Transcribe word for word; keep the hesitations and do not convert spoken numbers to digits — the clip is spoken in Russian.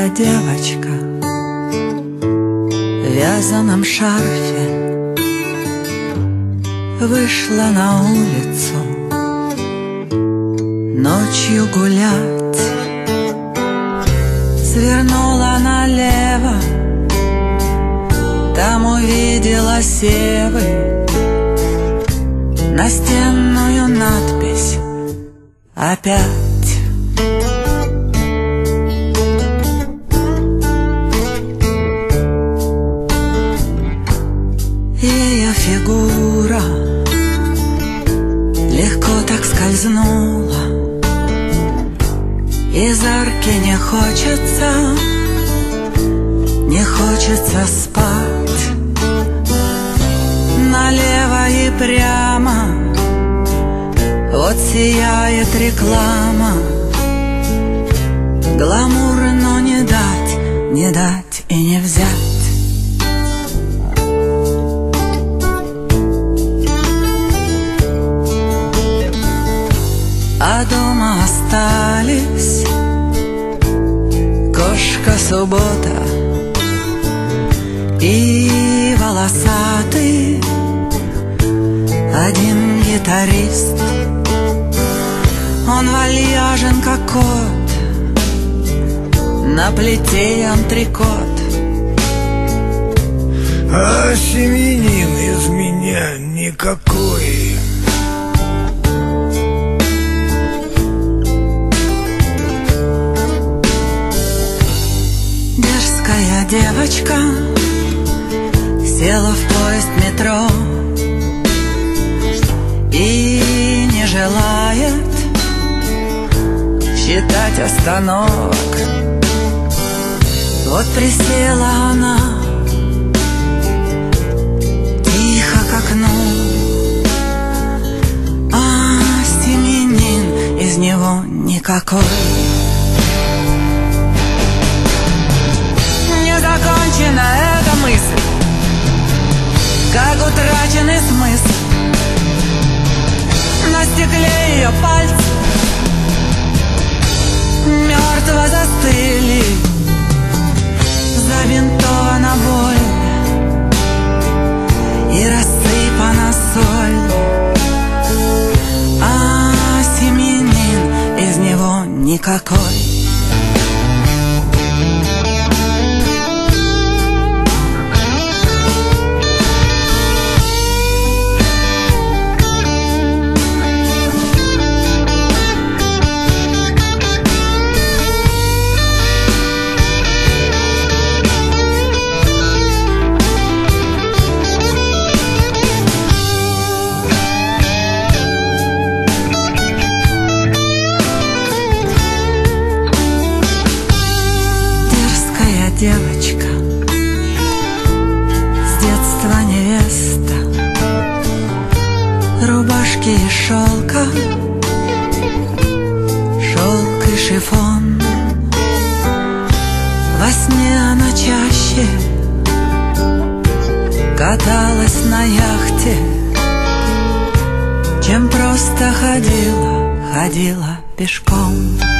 девочка в вязаном шарфе вышла на улицу ночью гулять. Свернула налево, там увидела севы, настенную надпись «Опять». Ее фигура легко так скользнула, из арки не хочется, не хочется спать. Налево и прямо вот сияет реклама. Гламур, но не дать, не дать и не взять. А дома остались кошка Суббота и волосатый один гитарист. Он вальяжен, как кот, на плите антрикот. А семьянин из меня никакой. Дерзкая девочка села в поезд метро и не желает считать остановок. Вот присела она тихо к окну, а семьянин из него никакой. Закончена эта мысль, как утраченный смысл. На стекле ее пальцы мертво застыли. Забинтована боль и рассыпана соль, а семьянин из него никакой. Девочка, с детства невеста, рубашки из шелка, шелк и шифон. Во сне она чаще каталась на яхте, чем просто ходила, ходила пешком.